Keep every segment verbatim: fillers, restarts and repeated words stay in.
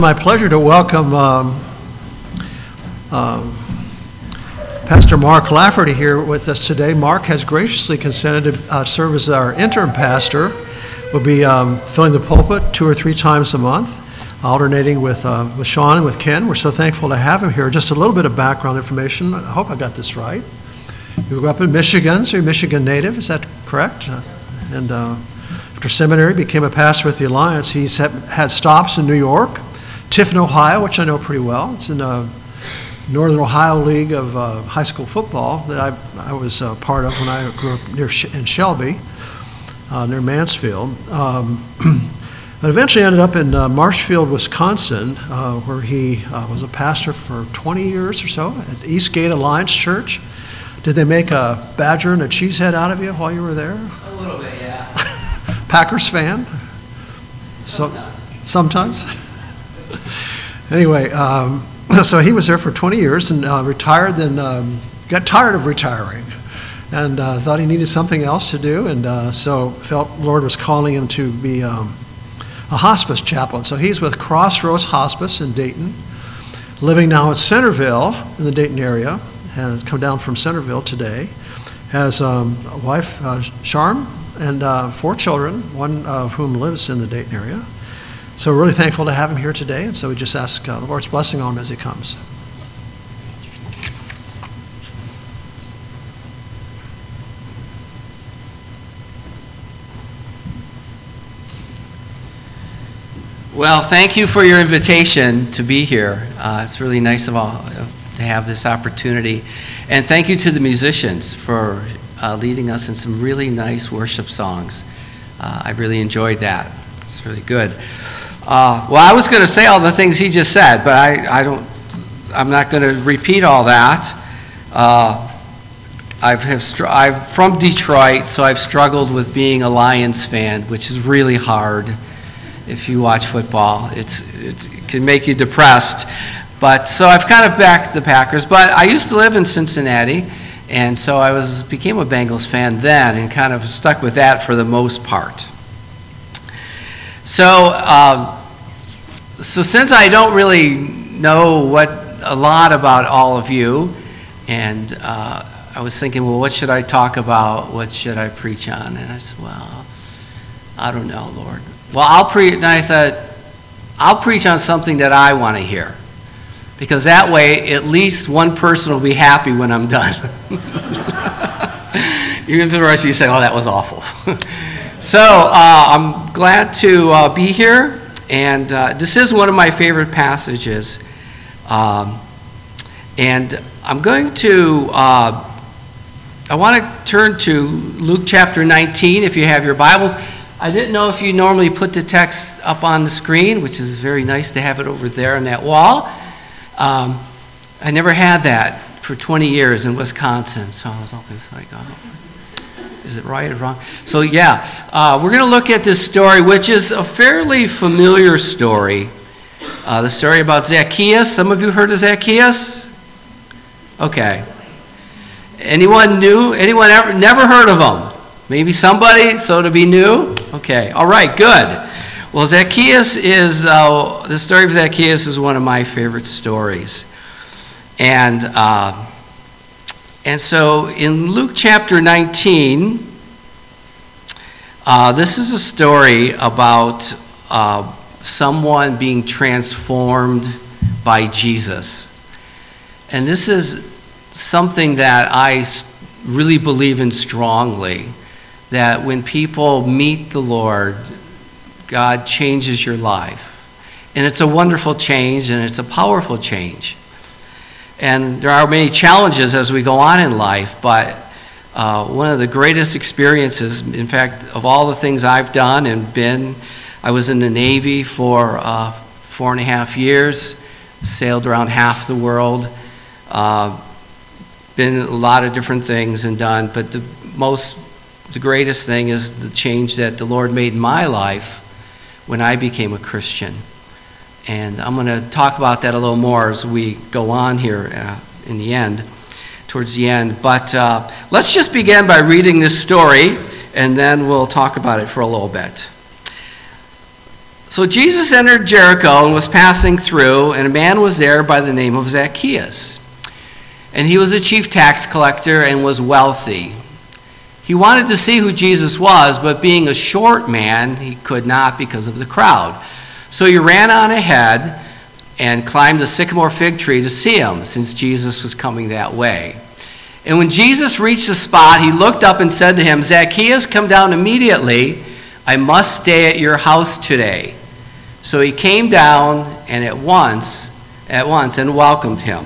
My pleasure to welcome um, um, Pastor Mark Lafferty here with us today. Mark has graciously consented to uh, serve as our interim pastor. We'll be um, filling the pulpit two or three times a month, alternating with uh, with Sean and with Ken. We're so thankful to have him here. Just a little bit of background information. I hope I got this right. You grew up in Michigan, so you're a Michigan native. Is that correct? Uh, and uh, after seminary, became a pastor with the Alliance. He's had, had stops in New York, Tiffin, Ohio, which I know pretty well. It's in the Northern Ohio League of uh, high school football that I, I was uh, part of when I grew up near Sh- in Shelby, uh, near Mansfield. Um, but eventually ended up in uh, Marshfield, Wisconsin, uh, where he uh, was a pastor for twenty years or so at Eastgate Alliance Church. Did they make a badger and a cheesehead out of you while you were there? A little bit, yeah. Packers fan? Sometimes. So, sometimes? Anyway, um, so he was there for twenty years and uh, retired, then um, got tired of retiring and uh, thought he needed something else to do, and uh, so felt the Lord was calling him to be um, a hospice chaplain. So he's with Crossroads Hospice in Dayton, living now in Centerville in the Dayton area, and has come down from Centerville today. Has um, a wife, uh, Charm, and uh, four children, one of whom lives in the Dayton area. So we're really thankful to have him here today, and so we just ask uh, the Lord's blessing on him as he comes. Well, thank you for your invitation to be here. Uh, it's really nice of all to have this opportunity. And thank you to the musicians for uh, leading us in some really nice worship songs. Uh, I really enjoyed that. It's really good. Uh, well, I was going to say all the things he just said, but I, I don't, I'm not going to repeat all that. Uh, I've have str- I'm from Detroit, so I've struggled with being a Lions fan, which is really hard. If you watch football, it's, it's it can make you depressed. But so I've kind of backed the Packers. But I used to live in Cincinnati, and so I was became a Bengals fan then, and kind of stuck with that for the most part. So, um, so since I don't really know what a lot about all of you, and uh, I was thinking, well, what should I talk about? What should I preach on? And I said, well, I don't know, Lord. Well, I'll preach. And I thought, I'll preach on something that I want to hear, because that way, at least one person will be happy when I'm done. Even if the rest of you say, "Oh, that was awful." So uh, I'm glad to uh, be here, and uh, this is one of my favorite passages. Um, and I'm going to, uh, I want to turn to Luke chapter nineteen, if you have your Bibles. I didn't know if you normally put the text up on the screen, which is very nice to have it over there on that wall. Um, I never had that for twenty years in Wisconsin, so I was always like, oh. Is it right or wrong? So yeah, uh, we're going to look at this story, which is a fairly familiar story. Uh, the story about Zacchaeus. Some of you heard of Zacchaeus? Okay. Anyone new? Anyone ever never heard of him? Maybe somebody, so to be new? Okay, all right, good. Well, Zacchaeus is, uh, the story of Zacchaeus is one of my favorite stories. And uh, And so in Luke chapter nineteen, uh, this is a story about uh, someone being transformed by Jesus. And this is something that I really believe in strongly, that when people meet the Lord, God changes your life. And it's a wonderful change, and it's a powerful change. And there are many challenges as we go on in life, but uh, one of the greatest experiences, in fact, of all the things I've done and been, I was in the Navy for uh, four and a half years, sailed around half the world, uh, been a lot of different things and done, but the most, the greatest thing is the change that the Lord made in my life when I became a Christian. And I'm going to talk about that a little more as we go on here uh, in the end, towards the end. But uh, let's just begin by reading this story, and then we'll talk about it for a little bit. So Jesus entered Jericho and was passing through, and a man was there by the name of Zacchaeus. And he was a chief tax collector and was wealthy. He wanted to see who Jesus was, but being a short man, he could not because of the crowd. So he ran on ahead and climbed a sycamore fig tree to see him, since Jesus was coming that way. And when Jesus reached the spot, he looked up and said to him, "Zacchaeus, come down immediately. I must stay at your house today." So he came down and at once, at once and welcomed him.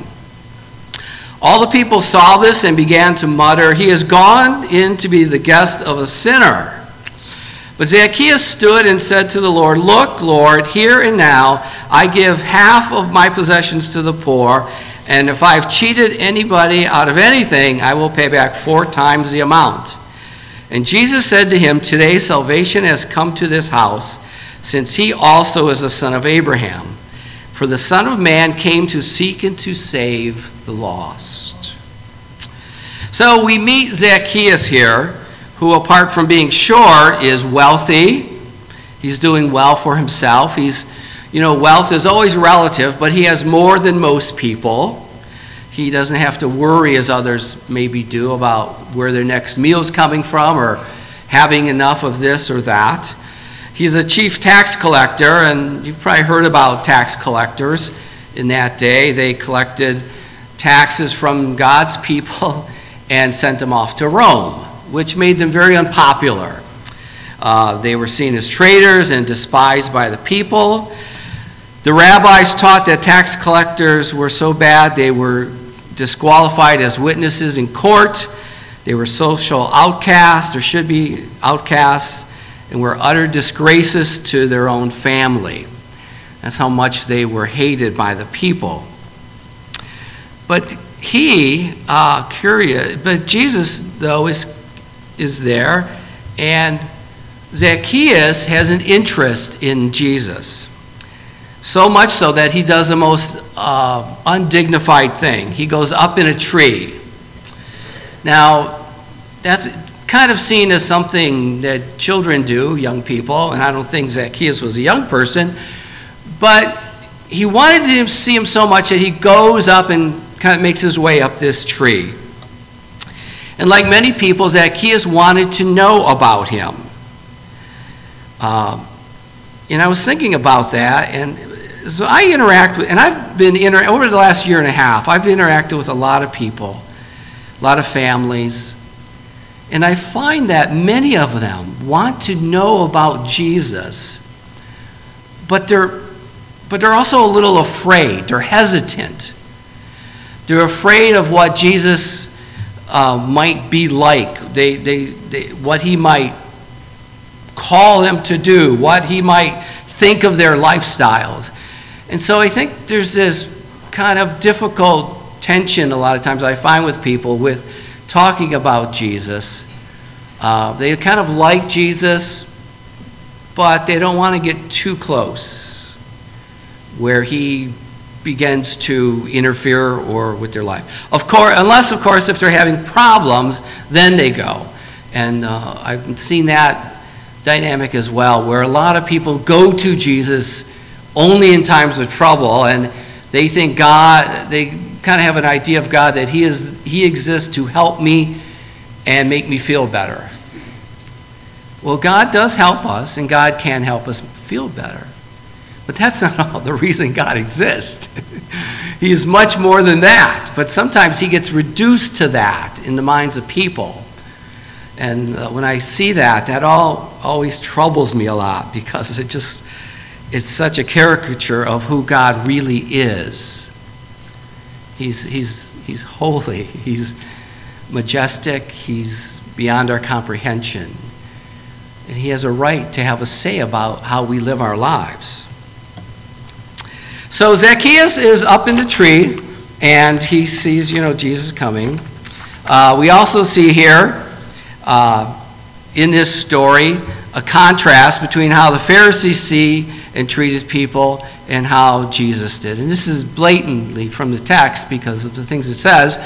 All the people saw this and began to mutter, "He has gone in to be the guest of a sinner." But Zacchaeus stood and said to the Lord, "Look, Lord, here and now I give half of my possessions to the poor, and if I've cheated anybody out of anything, I will pay back four times the amount." And Jesus said to him, "Today salvation has come to this house, since he also is a son of Abraham. For the Son of Man came to seek and to save the lost." So we meet Zacchaeus here, who apart from being short is wealthy. He's doing well for himself. He's, you know, wealth is always relative, but he has more than most people. He doesn't have to worry as others maybe do about where their next meal's coming from or having enough of this or that. He's a chief tax collector, and you've probably heard about tax collectors in that day. They collected taxes from God's people and sent them off to Rome, which made them very unpopular. Uh, they were seen as traitors and despised by the people. The rabbis taught that tax collectors were so bad they were disqualified as witnesses in court. They were social outcasts, or should be outcasts, and were utter disgraces to their own family. That's how much they were hated by the people. But he, uh, curious, but Jesus, though, is, is there, and Zacchaeus has an interest in Jesus. So much so that he does the most uh, undignified thing. He goes up in a tree. Now, that's kind of seen as something that children do, young people, and I don't think Zacchaeus was a young person, but he wanted to see him so much that he goes up and kind of makes his way up this tree. And like many people, Zacchaeus wanted to know about him. Um, and I was thinking about that, and so I interact with, and I've been, inter- over the last year and a half, I've interacted with a lot of people, a lot of families, and I find that many of them want to know about Jesus, but they're, but they're also a little afraid. They're hesitant. They're afraid of what Jesus uh, might be like, they, they, they, what he might call them to do, what he might think of their lifestyles. And so I think there's this kind of difficult tension a lot of times I find with people with talking about Jesus. Uh, they kind of like Jesus, but they don't want to get too close where he begins to interfere or with their life. Of course, unless, of course, if they're having problems, then they go. And uh, I've seen that dynamic as well, where a lot of people go to Jesus only in times of trouble, and they think God, they kind of have an idea of God that he is he exists to help me and make me feel better. Well, God does help us, and God can help us feel better. But that's not all the reason God exists. He is much more than that. But sometimes he gets reduced to that in the minds of people. And uh, when I see that, that all always troubles me a lot, because it just it's such a caricature of who God really is. He's he's he's holy. He's majestic. He's beyond our comprehension. And he has a right to have a say about how we live our lives. So Zacchaeus is up in the tree, and he sees, you know, Jesus coming. Uh, we also see here uh, in this story a contrast between how the Pharisees see and treated people and how Jesus did. And this is blatantly from the text because of the things it says.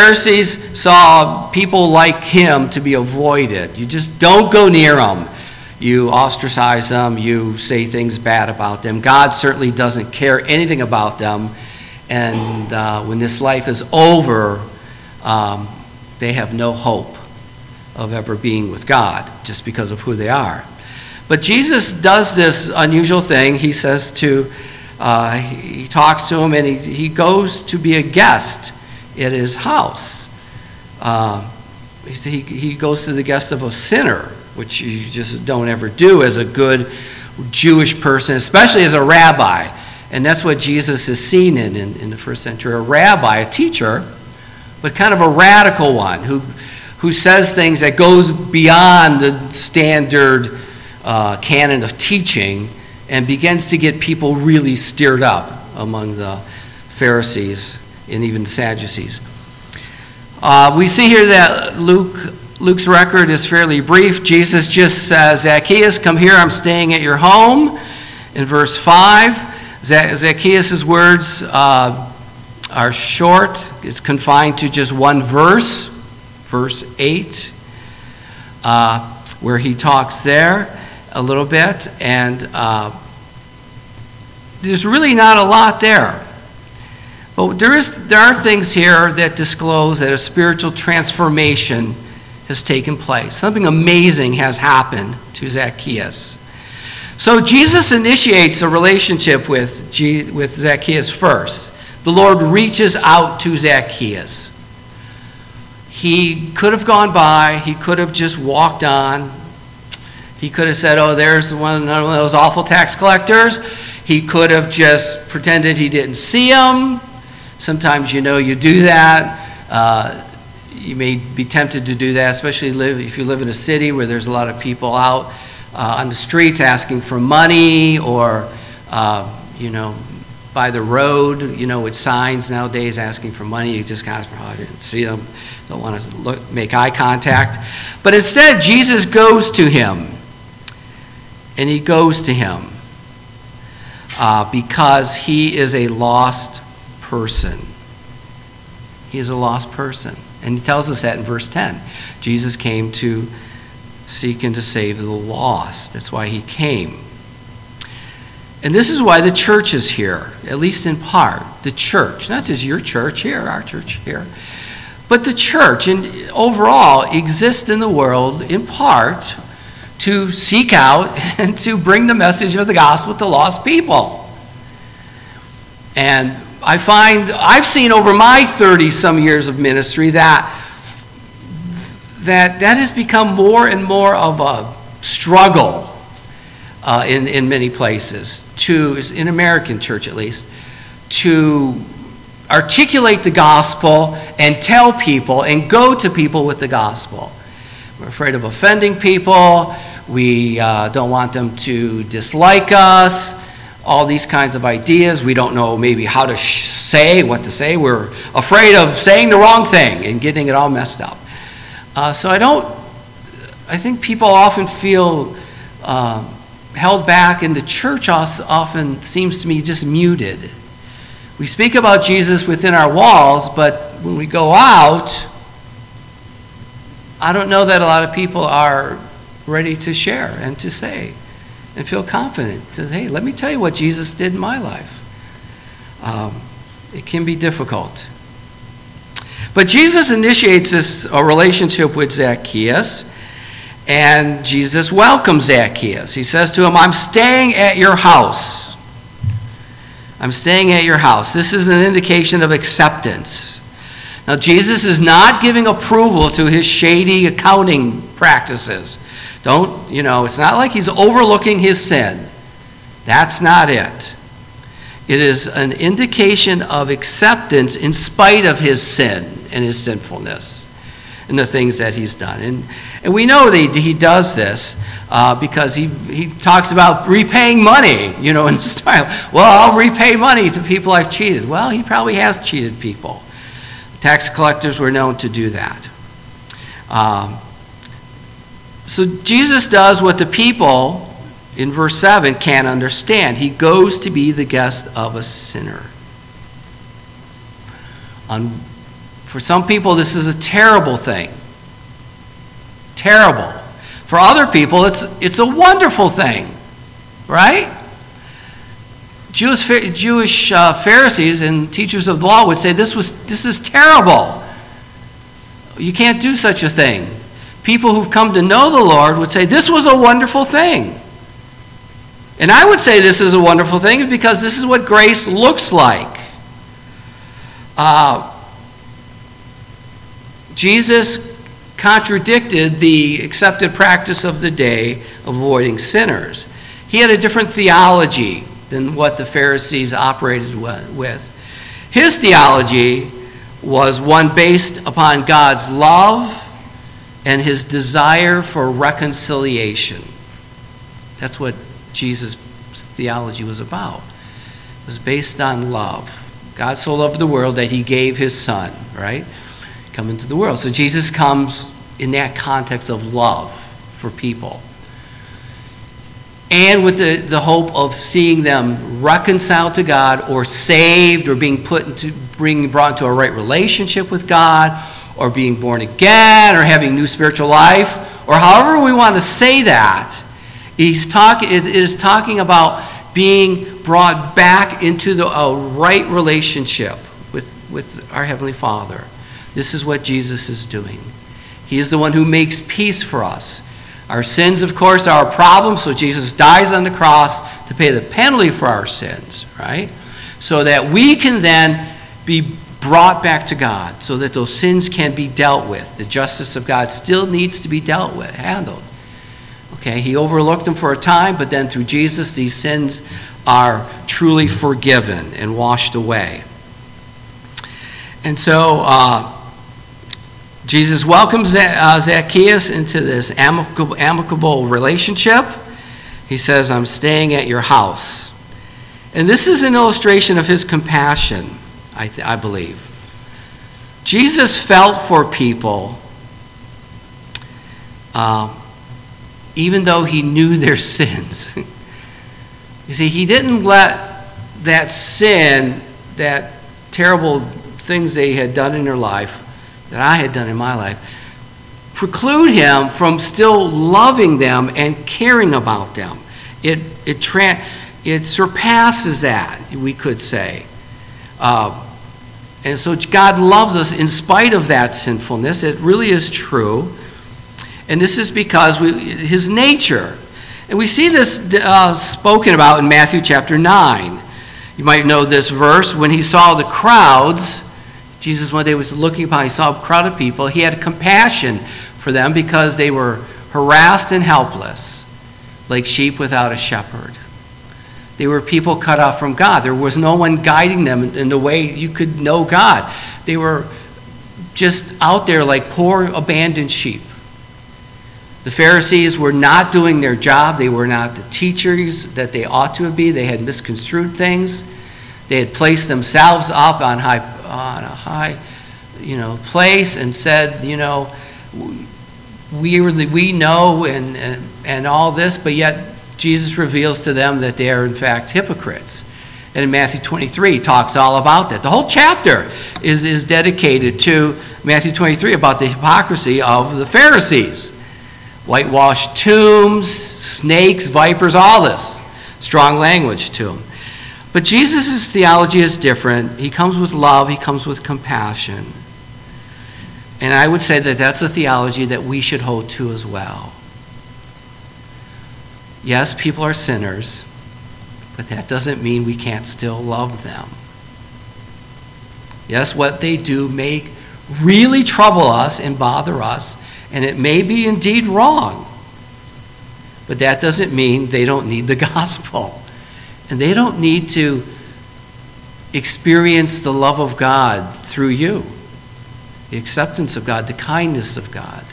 Pharisees saw people like him to be avoided. You just don't go near them. you ostracize them, you say things bad about them. God certainly doesn't care anything about them. And uh, when this life is over, um, they have no hope of ever being with God just because of who they are. But Jesus does this unusual thing. He says to, uh, he talks to him, and he, he goes to be a guest at his house. Uh, he, he goes to the guest of a sinner, which you just don't ever do as a good Jewish person, especially as a rabbi. And that's what Jesus is seen in, in in the first century, a rabbi, a teacher, but kind of a radical one who who says things that goes beyond the standard uh, canon of teaching and begins to get people really stirred up among the Pharisees and even the Sadducees. Uh, we see here that Luke Luke's record is fairly brief. Jesus just says, Zacchaeus, come here, I'm staying at your home. In verse five, Zacchaeus' words uh, are short. It's confined to just one verse, verse eight, uh, where he talks there a little bit. And uh, there's really not a lot there. But there is, there are things here that disclose that a spiritual transformation has taken place. Something amazing has happened to Zacchaeus. So Jesus initiates a relationship with, G- with Zacchaeus first. The Lord reaches out to Zacchaeus. He could have gone by. He could have just walked on. He could have said, oh, there's one, one of those awful tax collectors. He could have just pretended he didn't see him. Sometimes, you know, you do that. Uh, you may be tempted to do that, especially live, if you live in a city where there's a lot of people out Uh, on the streets asking for money, or, uh, you know, by the road, you know, with signs nowadays asking for money. You just kind of, oh, I didn't see them, don't want to look, make eye contact. But instead, Jesus goes to him, and he goes to him uh, because he is a lost person. He is a lost person. And he tells us that in verse ten. Jesus came to seek and to save the lost. That's why he came. And this is why the church is here, at least in part. The church, not just your church here, our church here, but the church and overall exists in the world in part to seek out and to bring the message of the gospel to lost people. And I find, I've seen over my thirty-some years of ministry that that that has become more and more of a struggle uh, in, in many places, to, in American church at least, to articulate the gospel and tell people and go to people with the gospel. We're afraid of offending people. We uh, don't want them to dislike us. All these kinds of ideas. We don't know maybe how to sh- say, what to say. We're afraid of saying the wrong thing and getting it all messed up. Uh, so I don't, I think people often feel uh, held back, and the church often seems to me just muted. We speak about Jesus within our walls, but when we go out, I don't know that a lot of people are ready to share and to say and feel confident to, hey, let me tell you what Jesus did in my life. Um, it can be difficult. But Jesus initiates this a relationship with Zacchaeus, and Jesus welcomes Zacchaeus. He says to him, I'm staying at your house. I'm staying at your house. This is an indication of acceptance. Now, Jesus is not giving approval to his shady accounting practices. Don't, you know, it's not like he's overlooking his sin. That's not it. It is an indication of acceptance in spite of his sin and his sinfulness and the things that he's done. And and we know that he, he does this uh, because he, he talks about repaying money, you know, in style. Well, I'll repay money to people I've cheated. Well, he probably has cheated people. Tax collectors were known to do that. Um, so Jesus does what the people in verse seven can't understand. He goes to be the guest of a sinner. On, for some people, this is a terrible thing. Terrible. For other people, it's, it's a wonderful thing, right? Jewish, Jewish uh, Pharisees and teachers of the law would say this was this is terrible. You can't do such a thing. People who've come to know the Lord would say this was a wonderful thing. And I would say this is a wonderful thing because this is what grace looks like. Uh, Jesus contradicted the accepted practice of the day of avoiding sinners. He had a different theology than what the Pharisees operated with. His theology was one based upon God's love and his desire for reconciliation. That's what Jesus' theology was about. It was based on love. God so loved the world that he gave his son, right? Come into the world. So Jesus comes in that context of love for people. And with the, the hope of seeing them reconciled to God or saved or being put into, being brought into a right relationship with God or being born again or having new spiritual life or however we want to say that. He's talk, it is talking about being brought back into the, a right relationship with, with our Heavenly Father. This is what Jesus is doing. He is the one who makes peace for us. Our sins, of course, are a problem, so Jesus dies on the cross to pay the penalty for our sins, right? So that we can then be brought back to God, so that those sins can be dealt with. The justice of God still needs to be dealt with, handled. Okay, he overlooked them for a time, but then through Jesus, these sins are truly forgiven and washed away. And so, uh, Jesus welcomes Zacchaeus into this amicable, amicable relationship. He says, I'm staying at your house. And this is an illustration of his compassion, I, th- I believe. Jesus felt for people uh, even though he knew their sins. You see, he didn't let that sin, that terrible things they had done in their life, that I had done in my life, preclude him from still loving them and caring about them. It it tra- it surpasses that, we could say. Uh, and so God loves us in spite of that sinfulness. It really is true. And this is because we, his nature. And we see this uh, spoken about in Matthew chapter nine. You might know this verse. When he saw the crowds, Jesus one day was looking upon, he saw a crowd of people. He had compassion for them because they were harassed and helpless, like sheep without a shepherd. They were people cut off from God. There was no one guiding them in the way you could know God. They were just out there like poor abandoned sheep. The Pharisees were not doing their job. They were not the teachers that they ought to be. They had misconstrued things. They had placed themselves up on high, on a high, you know, place and said, you know, we really, we know and, and and all this, but yet Jesus reveals to them that they are in fact hypocrites. And in Matthew twenty-three, he talks all about that. The whole chapter is is dedicated to Matthew twenty-three about the hypocrisy of the Pharisees. Whitewashed tombs, snakes, vipers, all this. Strong language to them. But Jesus' theology is different. He comes with love. He comes with compassion. And I would say that that's a theology that we should hold to as well. Yes, people are sinners, but that doesn't mean we can't still love them. Yes, what they do may really trouble us and bother us, and it may be indeed wrong. But that doesn't mean they don't need the gospel. And they don't need to experience the love of God through you, the acceptance of God, the kindness of God.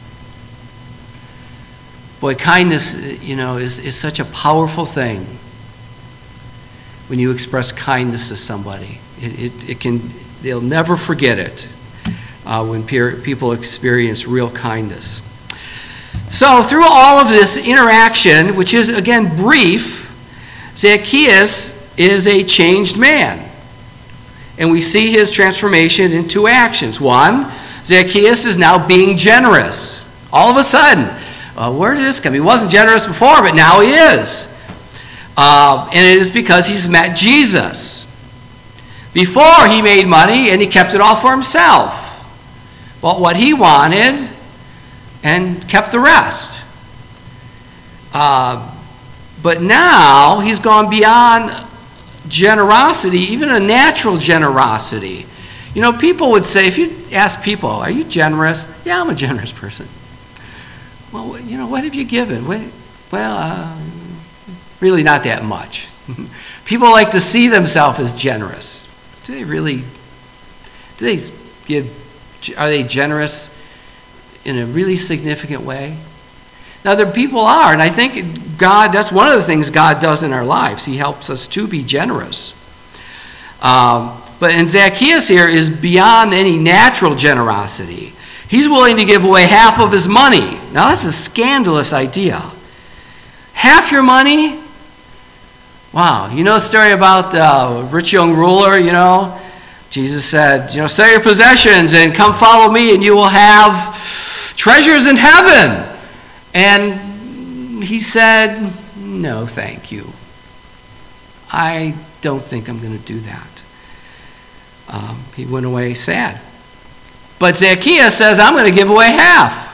Boy, kindness, you know, is, is such a powerful thing when you express kindness to somebody. It, it, it can, they'll never forget it uh, when peer, people experience real kindness. So through all of this interaction, which is, again, brief, Zacchaeus is a changed man. And we see his transformation in two actions. One, Zacchaeus is now being generous. All of a sudden, uh, where did this come? He wasn't generous before, but now he is. Uh, and it is because he's met Jesus. Before, he made money and he kept it all for himself. Bought what he wanted and kept the rest. Uh, but now he's gone beyond generosity, even a natural generosity. You know, people would say, if you ask people, are you generous? Yeah, I'm a generous person. Well, you know, what have you given? What, well, uh, really not that much. People like to see themselves as generous. Do they really, do they give, are they generous in a really significant way? Now, there people are, and I think God, that's one of the things God does in our lives. He helps us to be generous. Um, but in Zacchaeus here is beyond any natural generosity. He's willing to give away half of his money. Now, that's a scandalous idea. Half your money? Wow. You know the story about the rich young ruler, you know? Jesus said, you know, sell your possessions and come follow me and you will have treasures in heaven. And he said, no, thank you. I don't think I'm going to do that. Um, he went away sad. But Zacchaeus says, I'm going to give away half.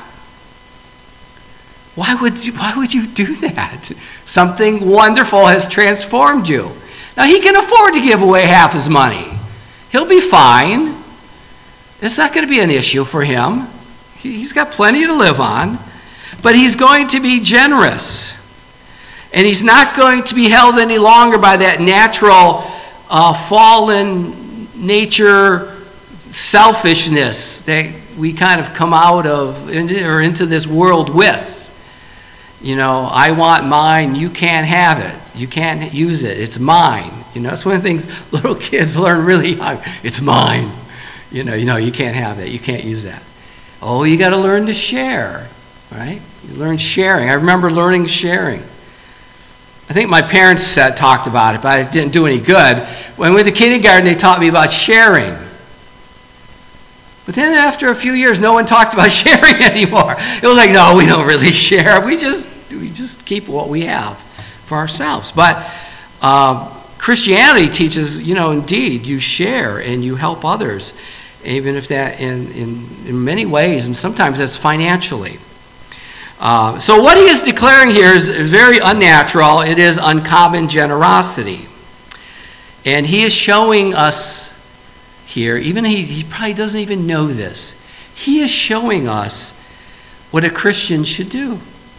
Why would you, why would you do that? Something wonderful has transformed you. Now, he can afford to give away half his money. He'll be fine. It's not going to be an issue for him. He's got plenty to live on. But he's going to be generous. And he's not going to be held any longer by that natural uh, fallen nature selfishness that we kind of come out of or into this world with. You know, I want mine, you can't have it. You can't use it. It's mine. You know, that's one of the things little kids learn really young. It's mine. You know, you know, you can't have that. You can't use that. Oh, you got to learn to share, right? You learn sharing. I remember learning sharing. I think my parents said, talked about it, but it didn't do any good. When I went to kindergarten, they taught me about sharing. But then after a few years, no one talked about sharing anymore. It was like, no, we don't really share. We just we just keep what we have for ourselves. But uh, Christianity teaches, you know, indeed, you share and you help others, even if that in, in, in many ways, and sometimes that's financially. Uh, so what he is declaring here is very unnatural. It is uncommon generosity. And he is showing us here, even he, he probably doesn't even know this, he is showing us what a Christian should do.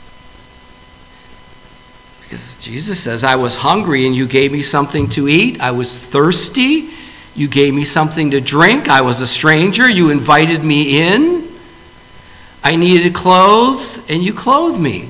Because Jesus says, I was hungry and you gave me something to eat. I was thirsty. You gave me something to drink. I was a stranger. You invited me in. I needed clothes, and you clothed me.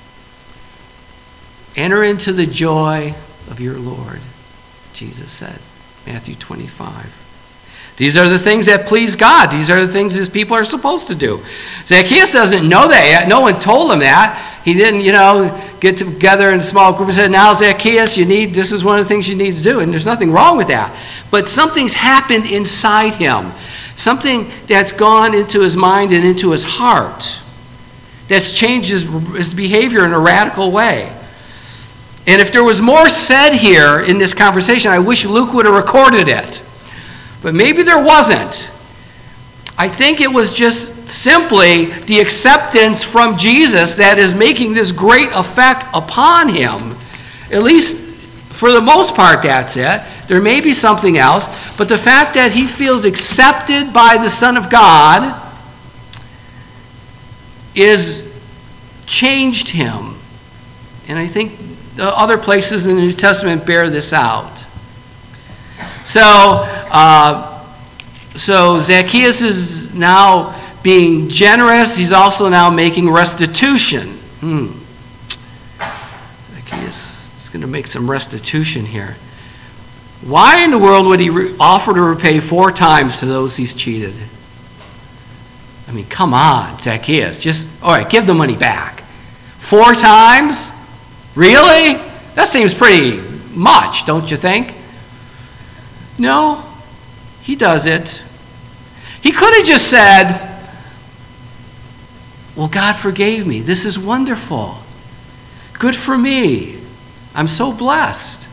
Enter into the joy of your Lord, Jesus said, Matthew twenty-five. These are the things that please God. These are the things his people are supposed to do. Zacchaeus doesn't know that yet. No one told him that. He didn't, you know, get together in a small group and say, now, Zacchaeus, you need, this is one of the things you need to do. And there's nothing wrong with that. But something's happened inside him. Something that's gone into his mind and into his heart. That's changed his, his behavior in a radical way. And if there was more said here in this conversation, I wish Luke would have recorded it. But maybe there wasn't. I think it was just simply the acceptance from Jesus that is making this great effect upon him. At least for the most part, that's it. There may be something else. But the fact that he feels accepted by the Son of God is changed him. And I think the other places in the New Testament bear this out. So, uh, so Zacchaeus is now being generous. He's also now making restitution. Hmm. Zacchaeus is going to make some restitution here. Why in the world would he re- offer to repay four times to those he's cheated? I mean, come on, Zacchaeus. Just, all right, give the money back. Four times? Really? That seems pretty much, don't you think? No, he does it. He could have just said, well, God forgave me. This is wonderful. Good for me. I'm so blessed.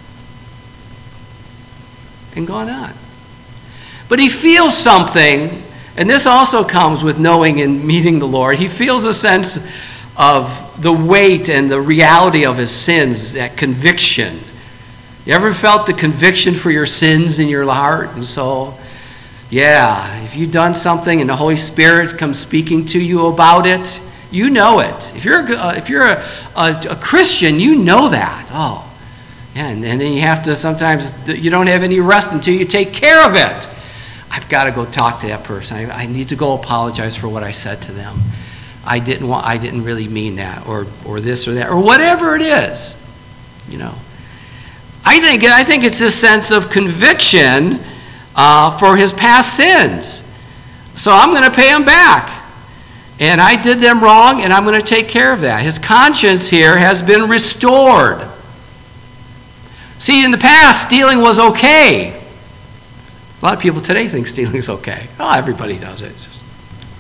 And gone on. But he feels something, and this also comes with knowing and meeting the Lord. He feels a sense of the weight and the reality of his sins, that conviction. You ever felt the conviction for your sins in your heart and soul? Yeah, if you've done something and the Holy Spirit comes speaking to you about it, you know it. If you're a, uh, if you're a, a, a Christian, you know that. Oh, yeah, and, and then you have to sometimes, you don't have any rest until you take care of it. I've got to go talk to that person. I, I need to go apologize for what I said to them. I didn't want, I didn't really mean that, or or this or that, or whatever it is, you know. I think I think it's this sense of conviction uh, for his past sins. So I'm going to pay him back, and I did them wrong, and I'm going to take care of that. His conscience here has been restored. See, in the past, stealing was okay. A lot of people today think stealing is okay. Oh, everybody does it. It's just...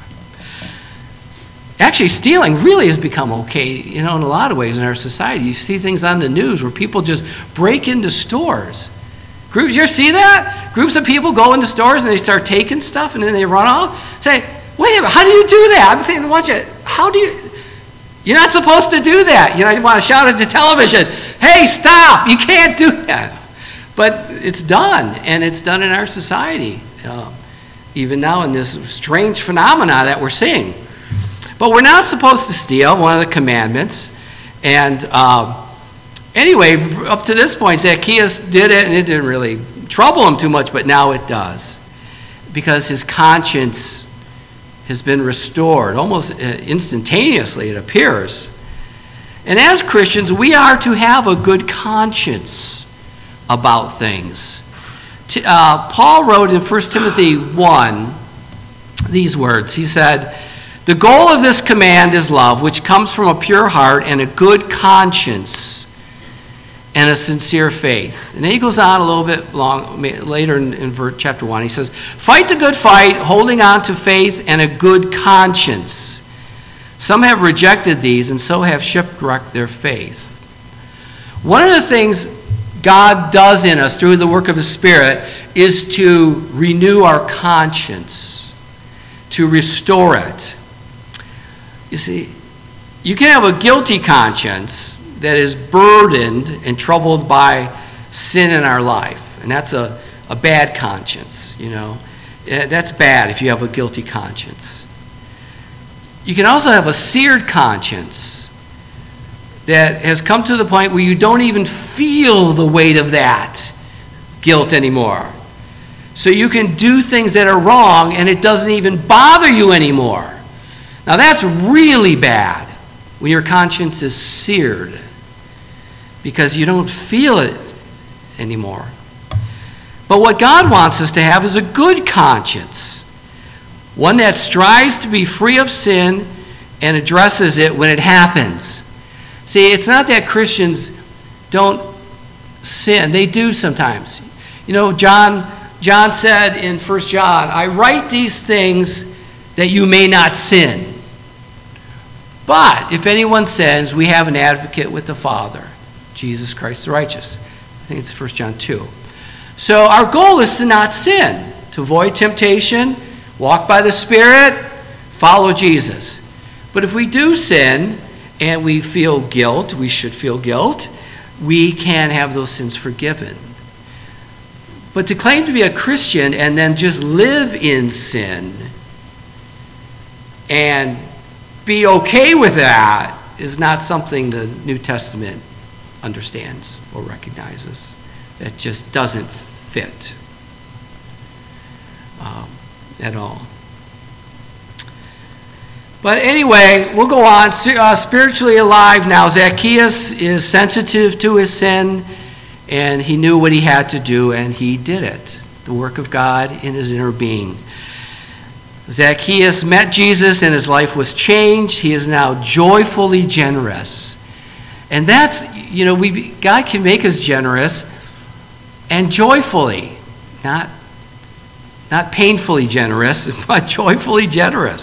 Actually, stealing really has become okay, you know, in a lot of ways in our society. You see things on the news where people just break into stores. Groups, you ever see that? Groups of people go into stores and they start taking stuff and then they run off. Say, wait a minute, how do you do that? I'm thinking, watch it. How do you? You're not supposed to do that. You know, you want to shout at the television, hey, stop, you can't do that. But it's done, and it's done in our society, uh, even now in this strange phenomena that we're seeing. But we're not supposed to steal, one of the commandments. And uh, anyway, up to this point, Zacchaeus did it, and it didn't really trouble him too much, but now it does. Because his conscience has been restored, almost instantaneously, it appears. And as Christians, we are to have a good conscience about things. Uh, Paul wrote in First Timothy one these words. He said, the goal of this command is love, which comes from a pure heart and a good conscience and a sincere faith. And then he goes on a little bit long later in, in chapter one. He says, fight the good fight, holding on to faith and a good conscience. Some have rejected these and so have shipwrecked their faith. One of the things God does in us through the work of His Spirit is to renew our conscience, to restore it. You see, you can have a guilty conscience that is burdened and troubled by sin in our life, and that's a, a bad conscience, you know. That's bad if you have a guilty conscience. You can also have a seared conscience that has come to the point where you don't even feel the weight of that guilt anymore. So you can do things that are wrong and it doesn't even bother you anymore. Now that's really bad when your conscience is seared because you don't feel it anymore. But what God wants us to have is a good conscience, one that strives to be free of sin and addresses it when it happens. See, it's not that Christians don't sin. They do sometimes. You know, John, John said in First John, I write these things that you may not sin. But if anyone sins, we have an advocate with the Father, Jesus Christ the righteous. I think it's First John two. So our goal is to not sin, to avoid temptation, walk by the Spirit, follow Jesus. But if we do sin, and we feel guilt, we should feel guilt, we can have those sins forgiven. But to claim to be a Christian and then just live in sin and be okay with that is not something the New Testament understands or recognizes. That just doesn't fit um, at all. But anyway, we'll go on. Uh, spiritually alive now. Zacchaeus is sensitive to his sin, and he knew what he had to do, and he did it. The work of God in his inner being. Zacchaeus met Jesus, and his life was changed. He is now joyfully generous. And that's, you know, we God can make us generous and joyfully, not, not painfully generous, but joyfully generous.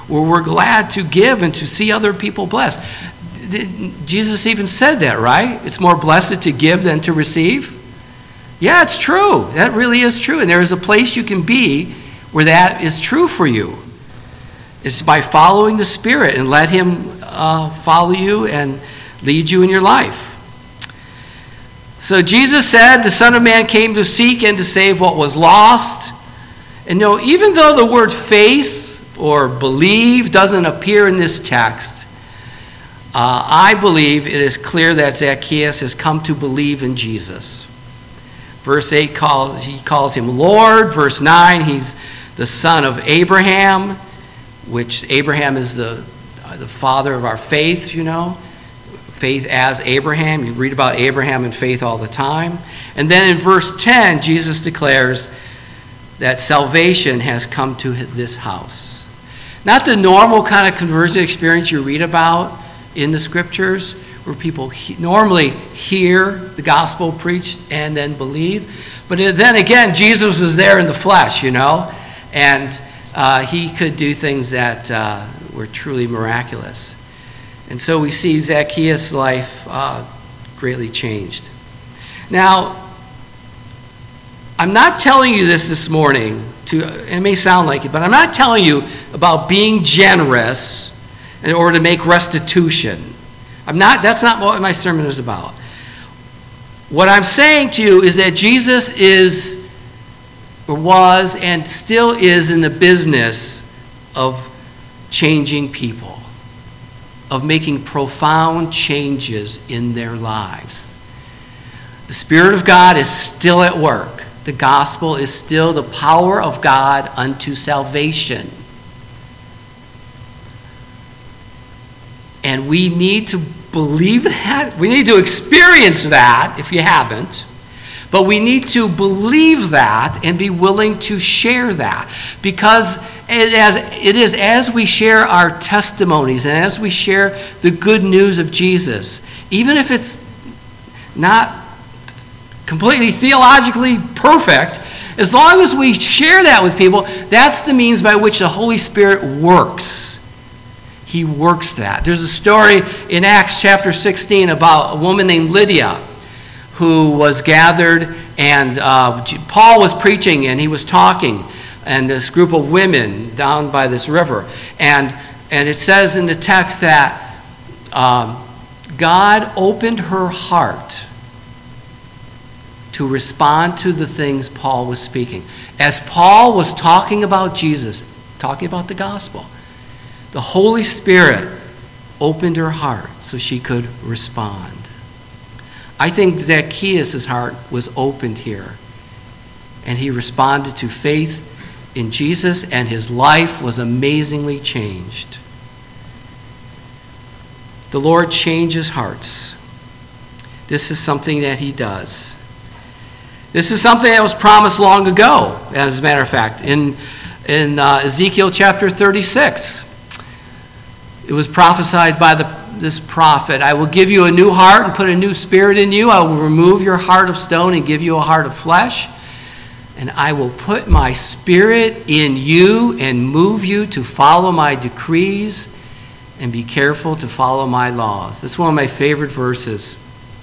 where we're glad to give and to see other people blessed. Jesus even said that, right? It's more blessed to give than to receive. Yeah, it's true. That really is true. And there is a place you can be where that is true for you. It's by following the Spirit and let Him uh, follow you and lead you in your life. So Jesus said, the Son of Man came to seek and to save what was lost. And you know, even though the word faith or believe doesn't appear in this text, uh, I believe it is clear that Zacchaeus has come to believe in Jesus. Verse eight, call, he calls him Lord. Verse nine, he's the son of Abraham, which Abraham is the, uh, the father of our faith, you know. Faith as Abraham. You read about Abraham and faith all the time. And then in verse ten, Jesus declares that salvation has come to this house. Not the normal kind of conversion experience you read about in the scriptures, where people he- normally hear the gospel preached and then believe. But then again, Jesus was there in the flesh, you know, and uh, he could do things that uh, were truly miraculous. And so we see Zacchaeus' life uh, greatly changed. Now, I'm not telling you this this morning, to, it may sound like it, but I'm not telling you about being generous in order to make restitution. I'm not, that's not what my sermon is about. What I'm saying to you is that Jesus is, or was, and still is in the business of changing people, of making profound changes in their lives. The Spirit of God is still at work. The gospel is still the power of God unto salvation. And we need to believe that. We need to experience that if you haven't. But we need to believe that and be willing to share that. Because it, as, it is as we share our testimonies and as we share the good news of Jesus, even if it's not completely theologically perfect, as long as we share that with people, that's the means by which the Holy Spirit works. He works that. There's a story in Acts chapter sixteen about a woman named Lydia who was gathered, and uh, Paul was preaching and he was talking, and this group of women down by this river. And, and it says in the text that um, God opened her heart to respond to the things Paul was speaking. As Paul was talking about Jesus, talking about the gospel, the Holy Spirit opened her heart so she could respond. I think Zacchaeus' heart was opened here, and he responded to faith in Jesus, and his life was amazingly changed. The Lord changes hearts. This is something that he does. This is something that was promised long ago, as a matter of fact, in, in uh, Ezekiel chapter thirty-six. It was prophesied by the, this prophet, I will give you a new heart and put a new spirit in you. I will remove your heart of stone and give you a heart of flesh. And I will put my spirit in you and move you to follow my decrees and be careful to follow my laws. That's one of my favorite verses.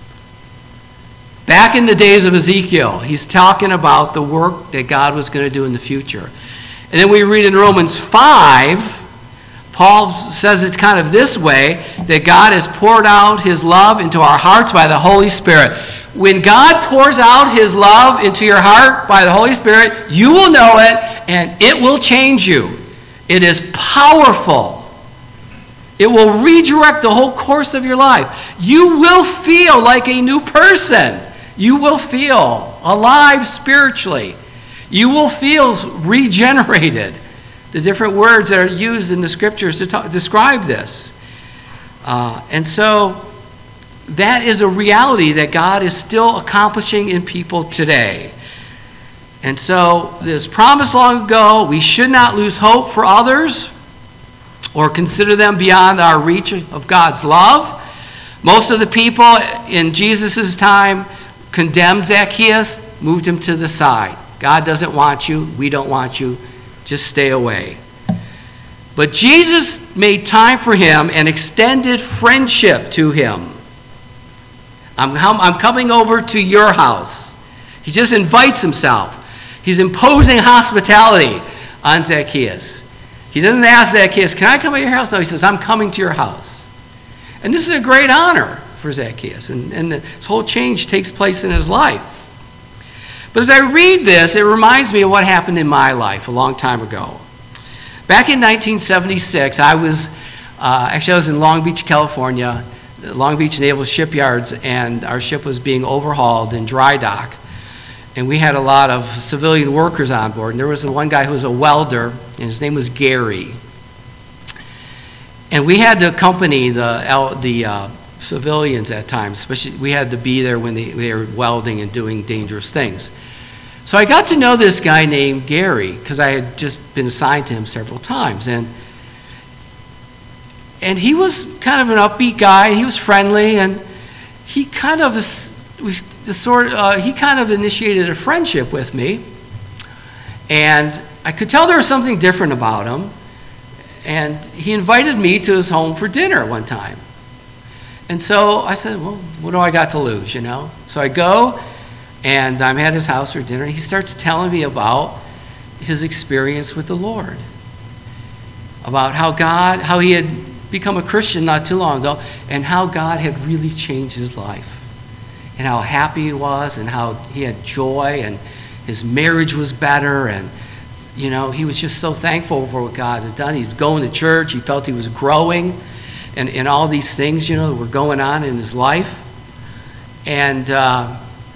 Back in the days of Ezekiel, he's talking about the work that God was going to do in the future. And then we read in Romans five, Paul says it kind of this way, that God has poured out his love into our hearts by the Holy Spirit. When God pours out his love into your heart by the Holy Spirit, you will know it, and it will change you. It is powerful. It will redirect the whole course of your life. You will feel like a new person. You will feel alive spiritually. You will feel regenerated. The different words that are used in the scriptures to talk, describe this. Uh, and so that is a reality that God is still accomplishing in people today. And so this promise long ago, we should not lose hope for others or consider them beyond our reach of God's love. Most of the people in Jesus' time condemned Zacchaeus, moved him to the side. God doesn't want you. We don't want you. Just stay away. But Jesus made time for him and extended friendship to him. I'm, I'm coming over to your house. He just invites himself. He's imposing hospitality on Zacchaeus. He doesn't ask Zacchaeus, can I come to your house? No, he says, I'm coming to your house. And this is a great honor for Zacchaeus. And, and this whole change takes place in his life. But as I read this, it reminds me of what happened in my life a long time ago. Back in nineteen seventy-six, I was, uh, actually I was in Long Beach, California, Long Beach Naval Shipyards, and our ship was being overhauled in dry dock. And we had a lot of civilian workers on board. And there was one guy who was a welder, and his name was Gary. And we had to accompany the, the uh, civilians at times, especially we had to be there when they, they were welding and doing dangerous things. So I got to know this guy named Gary because I had just been assigned to him several times. And and he was kind of an upbeat guy. He was friendly, and he kind of we the sort uh, he kind of initiated a friendship with me. And I could tell there was something different about him. And he invited me to his home for dinner one time. And so I said, well, what do I got to lose, you know? So I go. And I'm at his house for dinner, and he starts telling me about his experience with the Lord. About how God, how he had become a Christian not too long ago, and how God had really changed his life. And how happy he was, and how he had joy, and his marriage was better, and you know, he was just so thankful for what God had done. He was going to church, he felt he was growing, and, and all these things, you know, that were going on in his life. And uh,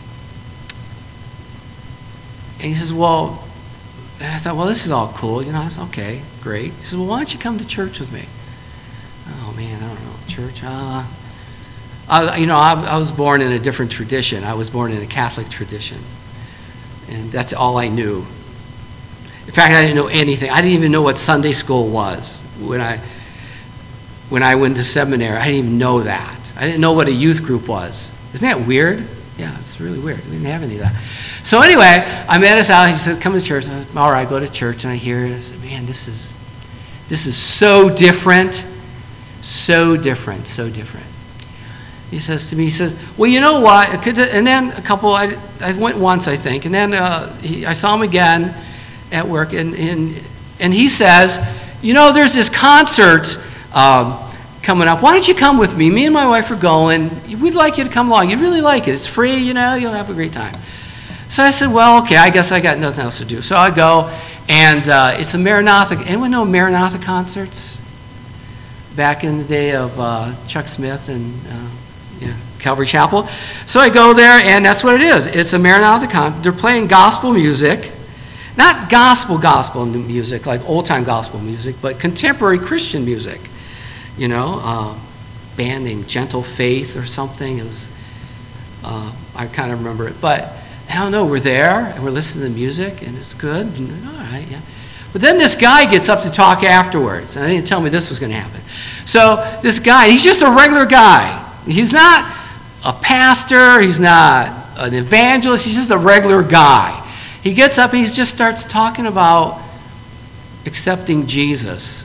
And he says, well, and I thought, well, this is all cool. You know, I said, okay, great. He says, well, why don't you come to church with me? Oh, man, I don't know. Church? Uh, I, you know, I, I was born in a different tradition. I was born in a Catholic tradition. And that's all I knew. In fact, I didn't know anything. I didn't even know what Sunday school was when I, when I went to seminary. I didn't even know that. I didn't know what a youth group was. Isn't that weird? Yeah, it's really weird. We didn't have any of that. So anyway, I'm at his house. He says, come to church. I said, all right, I go to church, and I hear it. I said, man, this is, this is so different, so different, so different. He says to me, he says, well, you know what? And then a couple, I, I went once, I think, and then uh, he, I saw him again at work, and, and, and he says, you know, there's this concert um, coming up. Why don't you come with me? Me and my wife are going. We'd like you to come along. You'd really like it. It's free, you know. You'll have a great time. So I said, well, okay, I guess I got nothing else to do. So I go, and uh, it's a Maranatha. Anyone know Maranatha concerts? Back in the day of uh, Chuck Smith and uh, yeah, Calvary Chapel. So I go there, and that's what it is. It's a Maranatha concert. They're playing gospel music. Not gospel gospel music, like old-time gospel music, but contemporary Christian music. You know, uh, band named Gentle Faith or something. It was, uh, I kind of remember it. But I don't know, we're there, and we're listening to the music, and it's good. And, all right, yeah. But then this guy gets up to talk afterwards, and they didn't tell me this was going to happen. So this guy, he's just a regular guy. He's not a pastor. He's not an evangelist. He's just a regular guy. He gets up, and he just starts talking about accepting Jesus.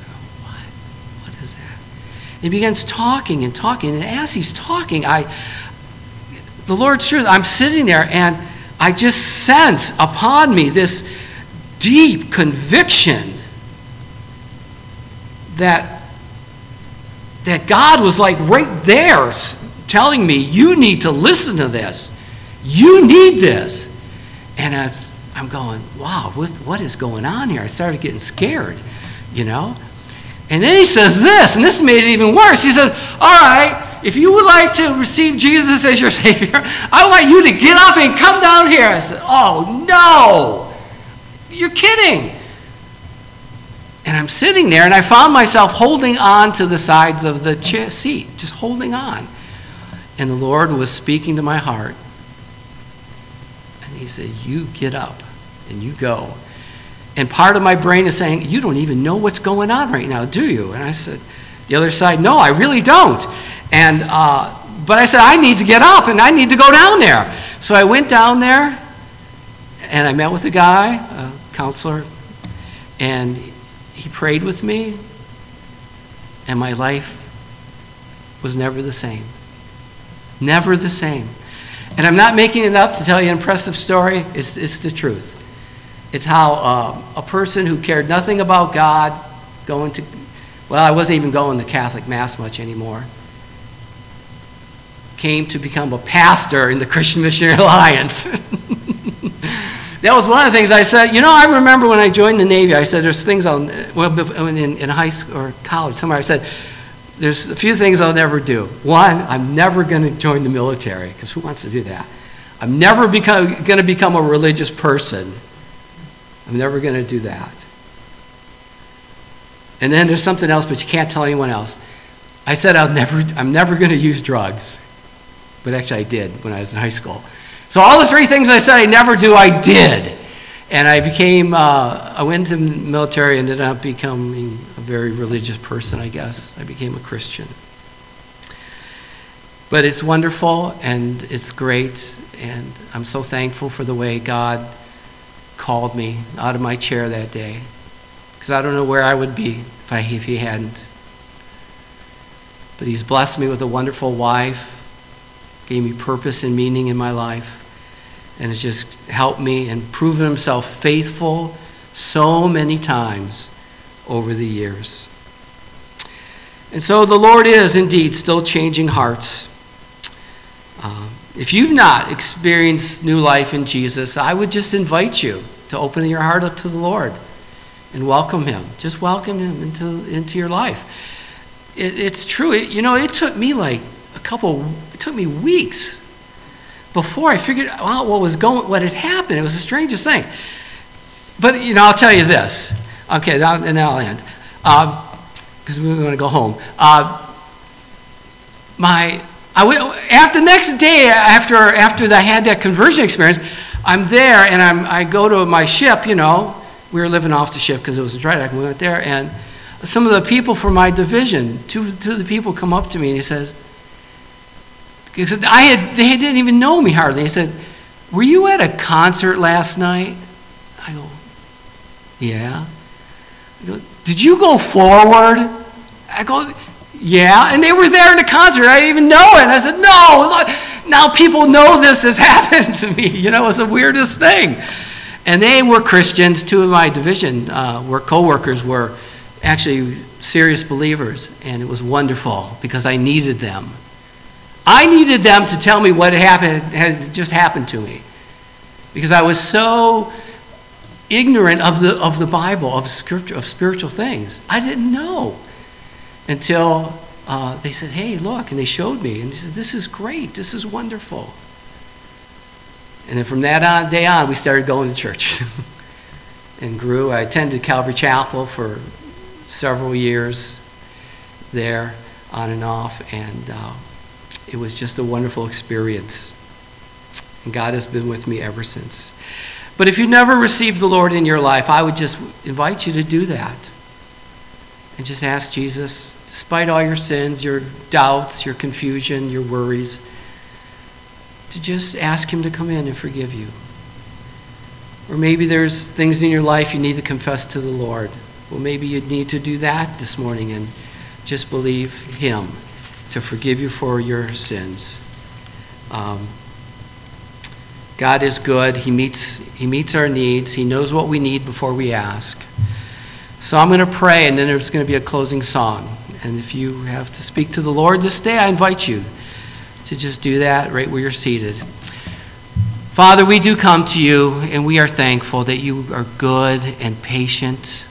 He begins talking and talking, and as he's talking, I, the Lord's truth, I'm sitting there, and I just sense upon me this deep conviction that, that God was like right there telling me, you need to listen to this. You need this. And I was, I'm going, wow, what, what is going on here? I started getting scared, you know. And then he says this, and this made it even worse. He says, all right, if you would like to receive Jesus as your Savior, I want you to get up and come down here. I said, oh, no, you're kidding. And I'm sitting there, and I found myself holding on to the sides of the chair seat, just holding on. And the Lord was speaking to my heart. And he said, you get up, and you go. And part of my brain is saying, you don't even know what's going on right now, do you? And I said, the other side, no, I really don't. And uh, but I said, I need to get up, and I need to go down there. So I went down there, and I met with a guy, a counselor, and he prayed with me, and my life was never the same. Never the same. And I'm not making it up to tell you an impressive story. It's, it's the truth. It's how uh, a person who cared nothing about God, going to, well, I wasn't even going to Catholic Mass much anymore, came to become a pastor in the Christian Missionary Alliance. That was one of the things I said. You know, I remember when I joined the Navy, I said there's things I'll, well, in, in high school or college, somewhere I said, there's a few things I'll never do. One, I'm never going to join the military, because who wants to do that? I'm never become, going to become a religious person. I'm never going to do that. And then there's something else, but you can't tell anyone else. I said I'll never, I'm never going to use drugs. But actually I did when I was in high school. So all the three things I said I never do, I did. And I became, uh, I went to the military and ended up becoming a very religious person, I guess. I became a Christian. But it's wonderful and it's great, and I'm so thankful for the way God called me out of my chair that day. Because I don't know where I would be if, I, if he hadn't. But he's blessed me with a wonderful wife, gave me purpose and meaning in my life, and has just helped me and proven himself faithful so many times over the years. And so the Lord is indeed still changing hearts. Uh, if you've not experienced new life in Jesus, I would just invite you to open your heart up to the Lord and welcome him. Just welcome him into, into your life. It, it's true. It, you know, it took me like a couple, it took me weeks before I figured out what was going, what had happened. It was the strangest thing. But, you know, I'll tell you this. Okay, now, and now I'll end. Because um, we're going to go home. Uh, my, I went, after the next day, after after I had that conversion experience, I'm there and I'm, I go to my ship, you know. We were living off the ship because it was in dry dock, and we went there. And some of the people from my division, two, two of the people come up to me and he says, He said, I had, they didn't even know me hardly. He said, were you at a concert last night? I go, yeah. I go, did you go forward? I go, yeah. And they were there in the concert. I didn't even know it. And I said, no, look, now people know this has happened to me. You know, it's the weirdest thing. And they were Christians. Two of my division uh, were co-workers were actually serious believers. And it was wonderful because I needed them. I needed them to tell me what had happened, had just happened to me, because I was so ignorant of the of the Bible, of scripture, of spiritual things. I didn't know until uh, they said, "Hey, look," and they showed me, and they said, "This is great. This is wonderful." And then from that on, day on, we started going to church and grew. I attended Calvary Chapel for several years there, on and off, and. Uh, It was just a wonderful experience. And God has been with me ever since. But if you've never received the Lord in your life, I would just invite you to do that. And just ask Jesus, despite all your sins, your doubts, your confusion, your worries, to just ask him to come in and forgive you. Or maybe there's things in your life you need to confess to the Lord. Well, maybe you need to do that this morning and just believe him to forgive you for your sins. Um, God is good. He meets, he meets our needs. He knows what we need before we ask. So I'm going to pray, and then there's going to be a closing song. And if you have to speak to the Lord this day, I invite you to just do that right where you're seated. Father, we do come to you, and we are thankful that you are good and patient.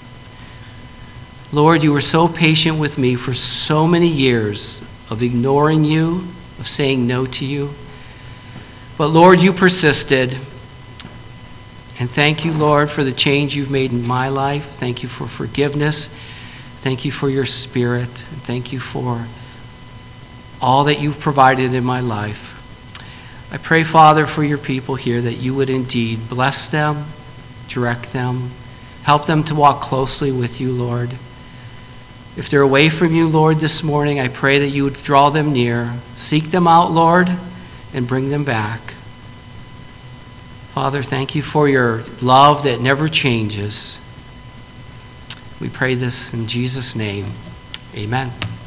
Lord, you were so patient with me for so many years of ignoring you, of saying no to you. But Lord, you persisted. And thank you, Lord, for the change you've made in my life. Thank you for forgiveness. Thank you for your Spirit. And thank you for all that you've provided in my life. I pray, Father, for your people here, that you would indeed bless them, direct them, help them to walk closely with you, Lord. If they're away from you, Lord, this morning, I pray that you would draw them near. Seek them out, Lord, and bring them back. Father, thank you for your love that never changes. We pray this in Jesus' name. Amen.